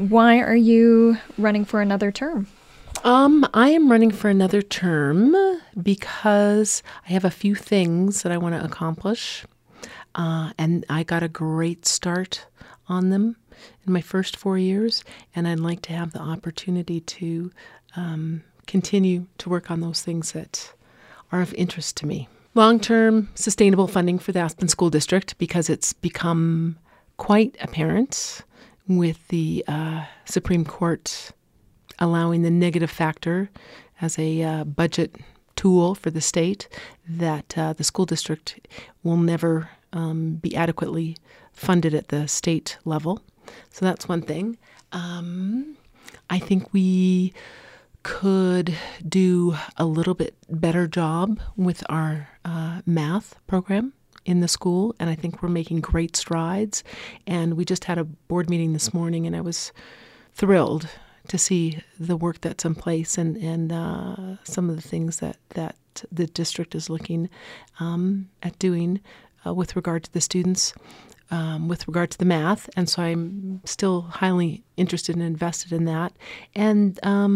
Why are you running for another term? I am running for another term because I have a few things that I want to accomplish. And I got a great start on them in my first 4 years, and I'd like to have the opportunity to continue to work on those things that are of interest to me. Long-term sustainable funding for the Aspen School District, because it's become quite apparent with the Supreme Court allowing the negative factor as a budget tool for the state, that the school district will never be adequately funded at the state level. So that's one thing. I think we could do a little bit better job with our math program in the school, and I think we're making great strides. And we just had a board meeting this morning, and I was thrilled to see the work that's in place and some of the things that the district is looking at doing with regard to the students, with regard to the math. And so I'm still highly interested and invested in that. And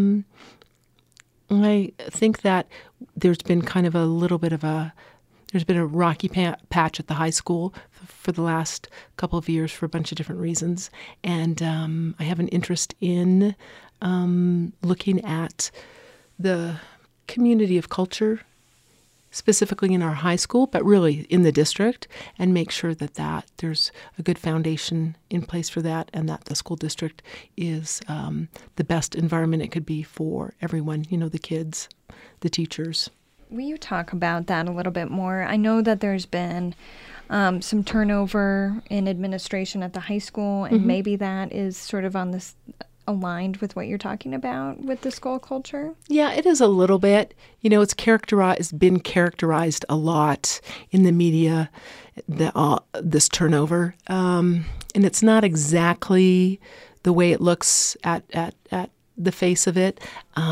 I think that there's been kind of a little bit of there's been a rocky patch at the high school for the last couple of years for a bunch of different reasons. And I have an interest in looking at the community of culture, specifically in our high school, but really in the district, and make sure that there's a good foundation in place for that, and that the school district is the best environment it could be for everyone, the kids, the teachers. Will you talk about that a little bit more? I know that there's been some turnover in administration at the high school, and maybe that is sort of on this aligned with what you're talking about with the school culture? Yeah, it is a little bit. It's been characterized a lot in the media, this turnover, and it's not exactly the way it looks at the face of it.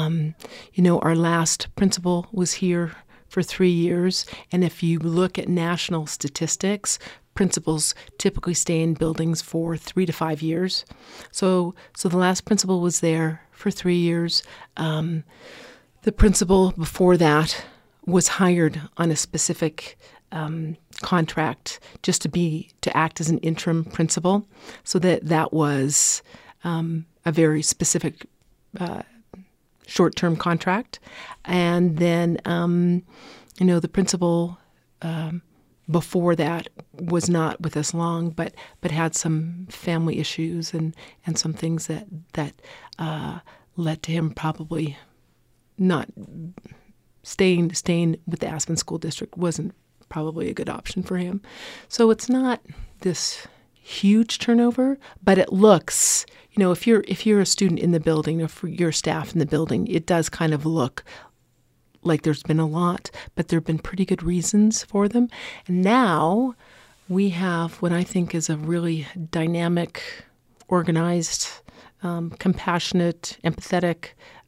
Our last principal was here for 3 years, and if you look at national statistics, principals typically stay in buildings for 3 to 5 years. So the last principal was there for 3 years. The principal before that was hired on a specific contract just to act as an interim principal. So that was a very specific short-term contract. And then, the principal before that was not with us long, but had some family issues and some things that led to him probably not staying with the Aspen School District wasn't probably a good option for him. So it's not this huge turnover, but it looks, if you're a student in the building, or for your staff in the building, it does kind of look like there's been a lot, but there have been pretty good reasons for them. And now we have what I think is a really dynamic, organized, compassionate, empathetic,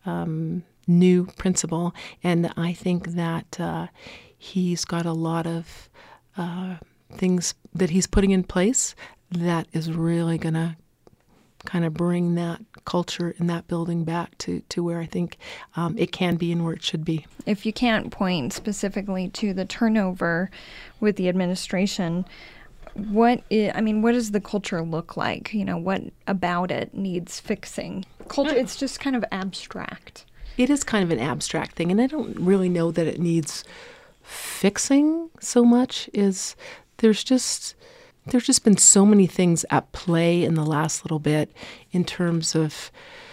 new principal. And I think that he's got a lot of things that he's putting in place that is really going to kind of bring that culture in that building back to where I think it can be and where it should be. If you can't point specifically to the turnover with the administration, what does the culture look like? What about it needs fixing? Culture, it's just kind of abstract. It is kind of an abstract thing, and I don't really know that it needs fixing so much. There's just been so many things at play in the last little bit in terms of,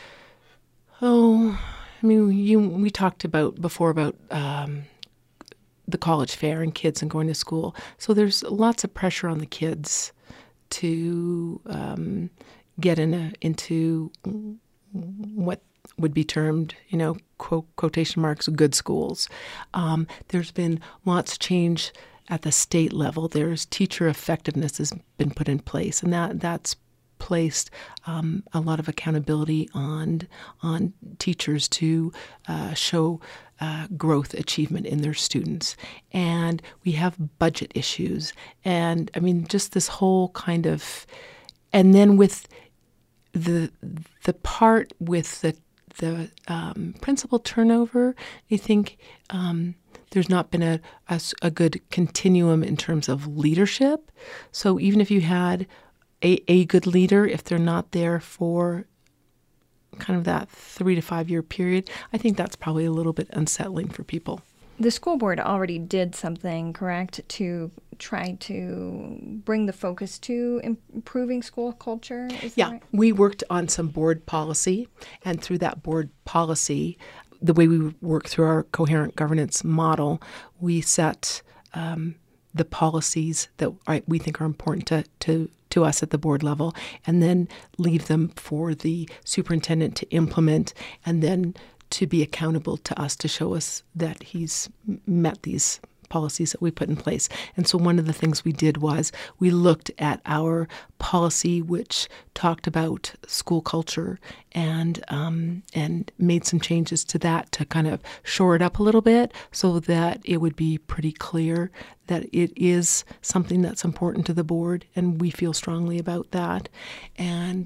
we talked before about the college fair and kids and going to school. So there's lots of pressure on the kids to get into what would be termed, quotation marks, good schools. There's been lots of change at the state level. There's teacher effectiveness has been put in place, and that's placed a lot of accountability on teachers to show growth achievement in their students. And we have budget issues, and just this whole kind of, and then with the part with the principal turnover, I think there's not been a good continuum in terms of leadership. So even if you had a good leader, if they're not there for kind of that 3 to 5 year period, I think that's probably a little bit unsettling for people. The school board already did something, correct, to try to bring the focus to improving school culture? Is that right? We worked on some board policy, and through that board policy, the way we work through our coherent governance model, we set the policies that we think are important to us at the board level, and then leave them for the superintendent to implement, and then to be accountable to us to show us that he's met these policies that we put in place. And so one of the things we did was we looked at our policy, which talked about school culture, and made some changes to that to kind of shore it up a little bit so that it would be pretty clear that it is something that's important to the board, and we feel strongly about that. And,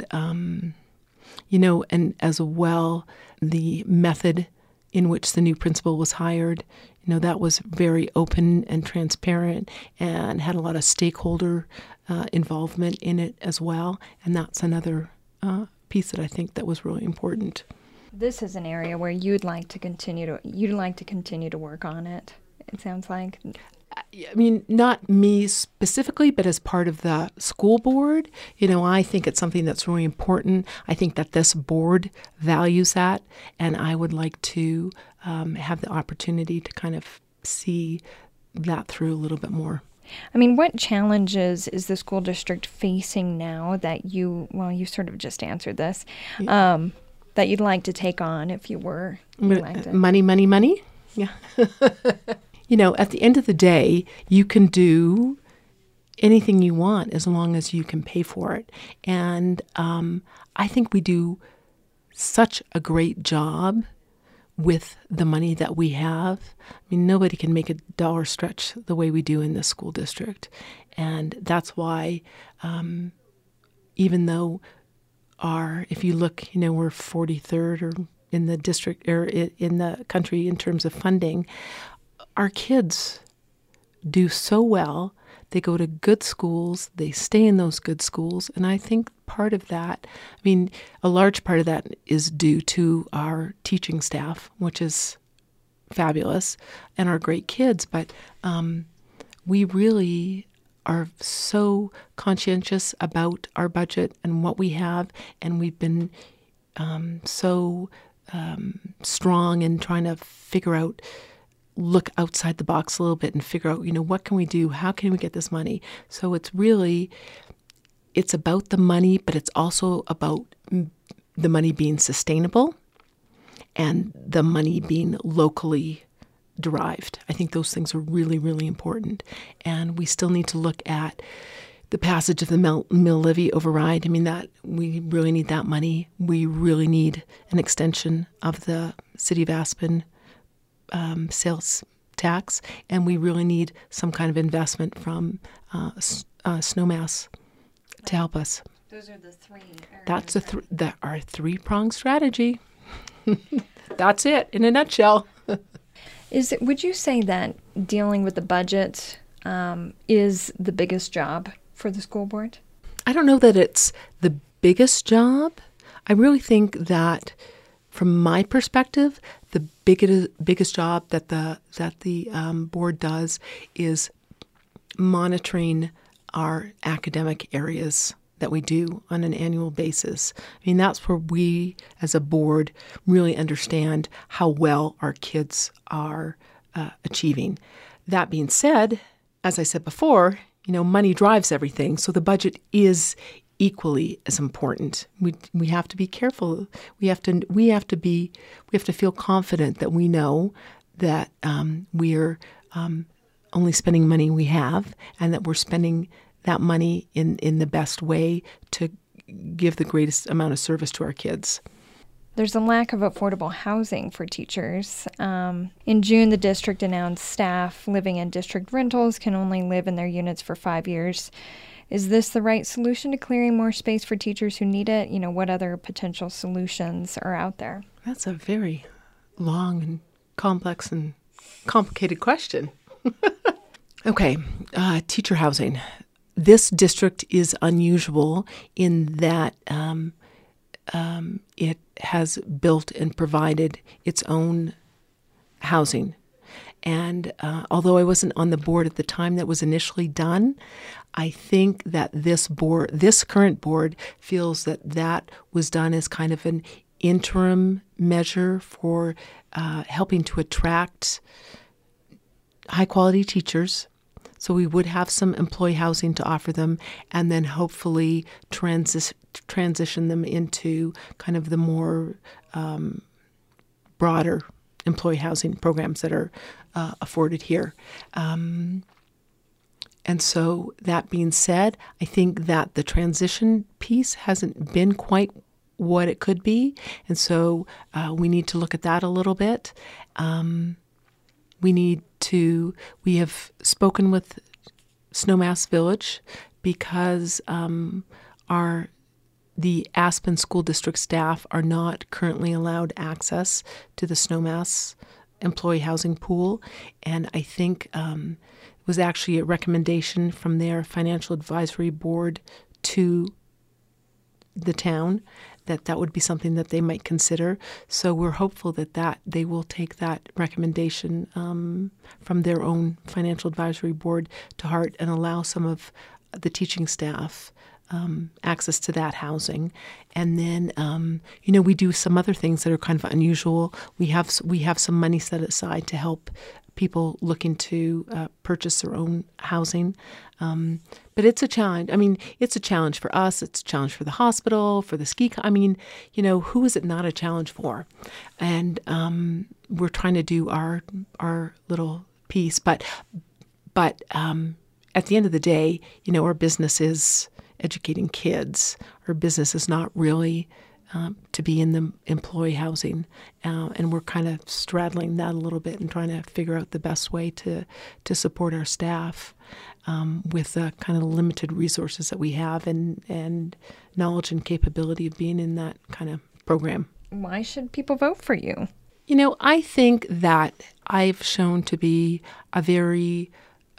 and as well, the method in which the new principal was hired, that was very open and transparent and had a lot of stakeholder involvement in it as well. And that's another piece that I think that was really important. This is an area where you'd like to continue to work on it, it sounds like. I mean, not me specifically, but as part of the school board, I think it's something that's really important. I think that this board values that, and I would like to have the opportunity to kind of see that through a little bit more. I mean, what challenges is the school district facing now that you sort of just answered this, that you'd like to take on if you were elected? Money. Yeah. At the end of the day, you can do anything you want as long as you can pay for it. And I think we do such a great job with the money that we have. I mean, nobody can make a dollar stretch the way we do in this school district. And that's why, even though if you look, we're 43rd or in the district or in the country in terms of funding, our kids do so well. They go to good schools. They stay in those good schools. And I think part of that, a large part of that is due to our teaching staff, which is fabulous, and our great kids. But we really are so conscientious about our budget and what we have. And we've been so strong in trying to look outside the box a little bit and figure out, what can we do? How can we get this money? So it's about the money, but it's also about the money being sustainable and the money being locally derived. I think those things are really, really important. And we still need to look at the passage of the mill levy override. That we really need that money. We really need an extension of the City of Aspen sales tax, and we really need some kind of investment from Snowmass to help us. Those are the three areas. That's our three-pronged strategy. That's it in a nutshell. Would you say that dealing with the budget is the biggest job for the school board? I don't know that it's the biggest job. I really think that, from my perspective, the biggest job that the board does is monitoring our academic areas that we do on an annual basis. That's where we, as a board, really understand how well our kids are achieving. That being said, as I said before, money drives everything, so the budget is equally as important. We have to be careful. We have to feel confident that we know that we're only spending money we have, and that we're spending that money in the best way to give the greatest amount of service to our kids. There's a lack of affordable housing for teachers. In June, the district announced staff living in district rentals can only live in their units for 5 years. Is this the right solution to clearing more space for teachers who need it? What other potential solutions are out there? That's a very long and complex and complicated question. Okay, teacher housing. This district is unusual in that it has built and provided its own housing. And although I wasn't on the board at the time that was initially done, I think that this current board, feels that was done as kind of an interim measure for helping to attract high-quality teachers. So we would have some employee housing to offer them, and then hopefully transition them into kind of the more broader employee housing programs that are afforded here. And so that being said, I think that the transition piece hasn't been quite what it could be. And so we need to look at that a little bit. We have spoken with Snowmass Village because the Aspen School District staff are not currently allowed access to the Snowmass employee housing pool. And I think it was actually a recommendation from their financial advisory board to the town that would be something that they might consider. So we're hopeful that they will take that recommendation from their own financial advisory board to heart and allow some of the teaching staff access to that housing. And then, we do some other things that are kind of unusual. We have some money set aside to help people looking to purchase their own housing. But it's a challenge. I mean, it's a challenge for us. It's a challenge for the hospital, for the ski. Who is it not a challenge for? And we're trying to do our little piece. But at the end of the day, our business is educating kids. Our business is not really to be in the employee housing. And we're kind of straddling that a little bit and trying to figure out the best way to support our staff with the kind of limited resources that we have and knowledge and capability of being in that kind of program. Why should people vote for you? I think that I've shown to be a very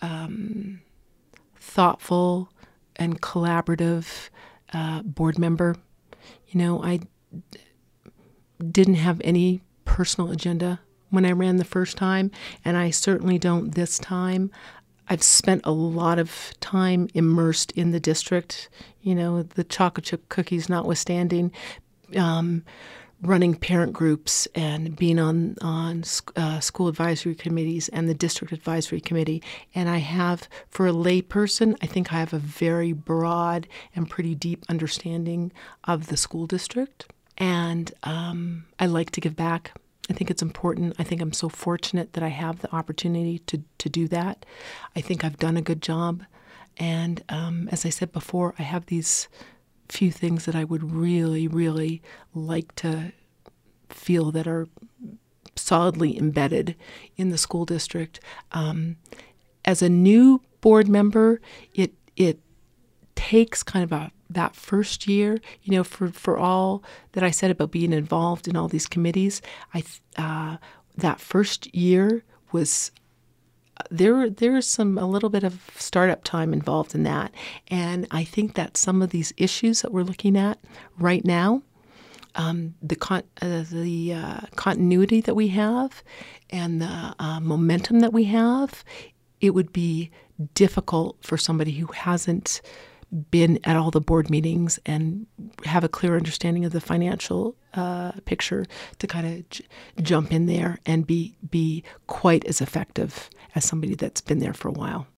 thoughtful and collaborative board member. I didn't have any personal agenda when I ran the first time, and I certainly don't this time. I've spent a lot of time immersed in the district, the chocolate chip cookies notwithstanding, running parent groups and being on school advisory committees and the district advisory committee. And I have, for a lay person, I think I have a very broad and pretty deep understanding of the school district. And I like to give back. I think it's important. I think I'm so fortunate that I have the opportunity to do that. I think I've done a good job. And as I said before, I have these few things that I would really, really like to feel that are solidly embedded in the school district. As a new board member, it takes kind of that first year, for all that I said about being involved in all these committees. That first year was there's a little bit of startup time involved in that, and I think that some of these issues that we're looking at right now, the continuity that we have, and the momentum that we have, it would be difficult for somebody who hasn't been at all the board meetings and have a clear understanding of the financial picture to kind of jump in there and be quite as effective as somebody that's been there for a while.